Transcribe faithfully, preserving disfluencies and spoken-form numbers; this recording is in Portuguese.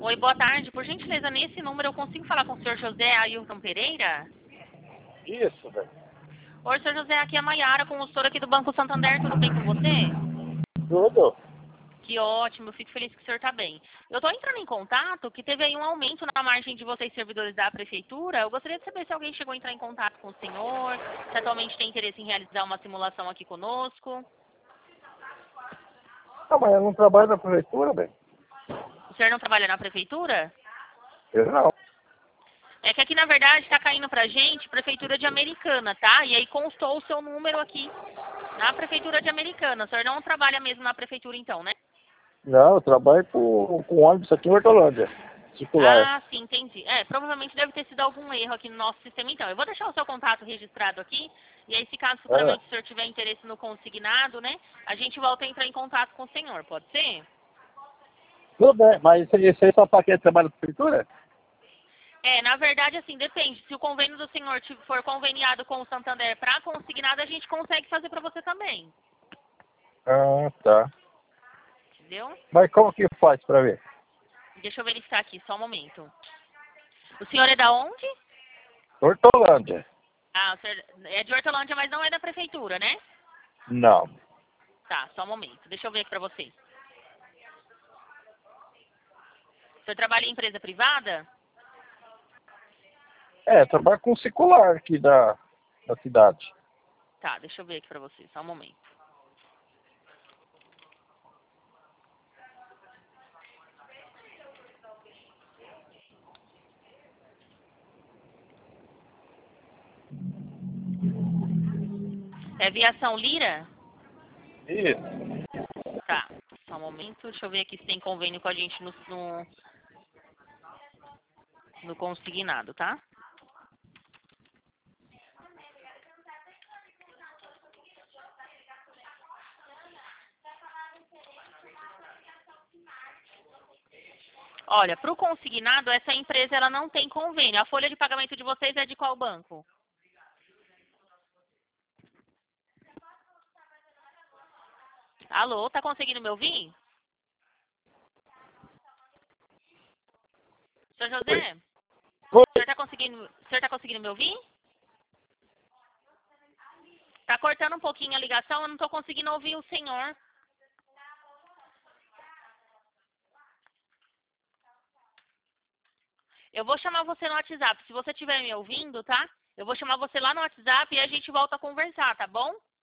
Oi, boa tarde. Por gentileza, nesse número eu consigo falar com o senhor José Ailton Pereira? Isso, velho. Oi, senhor José, aqui é a Maiara, consultora aqui do Banco Santander. Tudo bem com você? Tudo. Que ótimo, eu fico feliz que o senhor está bem. Eu estou entrando em contato que teve aí um aumento na margem de vocês servidores da prefeitura. Eu gostaria de saber se alguém chegou a entrar em contato com o senhor, se atualmente tem interesse em realizar uma simulação aqui conosco. Ah, mas eu não trabalho na prefeitura, velho. O senhor não trabalha na prefeitura? Eu não. É que aqui, na verdade, está caindo pra gente Prefeitura de Americana, tá? E aí constou o seu número aqui na Prefeitura de Americana. O senhor não trabalha mesmo na Prefeitura, então, né? Não, eu trabalho com, com ônibus aqui em Hortolândia. Circular. Ah, sim, entendi. É, provavelmente deve ter sido algum erro aqui no nosso sistema, então. Eu vou deixar o seu contato registrado aqui, e aí, se caso Ah, futuramente o senhor tiver interesse no consignado, né, a gente volta a entrar em contato com o senhor, pode ser? tudo bem, mas isso aí isso aí é só para quem trabalha na prefeitura? É, na verdade, assim, depende. Se o convênio do senhor ti- for conveniado com o Santander para consignado, a gente consegue fazer para você também, Ah, tá. entendeu? Mas como que faz para ver? Deixa eu verificar aqui, só um momento. O senhor é da onde? Hortolândia. Ah, o senhor é de Hortolândia, mas não é da prefeitura, né? Não. Tá, só um momento. Deixa eu ver aqui pra você. O senhor trabalha em empresa privada? É, trabalho com circular aqui da, da cidade. Tá, deixa eu ver aqui pra você, só um momento. É Viação Lira? Isso. Tá, só um momento. Deixa eu ver aqui se tem convênio com a gente no, no, no consignado, tá? Olha, para o consignado, essa empresa ela não tem convênio. A folha de pagamento de vocês é de qual banco? Alô, tá conseguindo me ouvir? Senhor Oi. José? Oi. O senhor tá conseguindo, o senhor tá conseguindo me ouvir? Tá cortando um pouquinho a ligação, eu não tô conseguindo ouvir o senhor. Eu vou chamar você no WhatsApp. Se você estiver me ouvindo, tá? Eu vou chamar você lá no WhatsApp e a gente volta a conversar, tá bom?